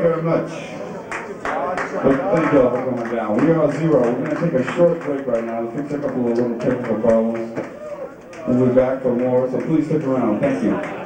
Very much. But thank you all for coming down. We are 0. We're going to take a short break right now to fix a couple of little technical problems. We'll be back for more, so please stick around. Thank you.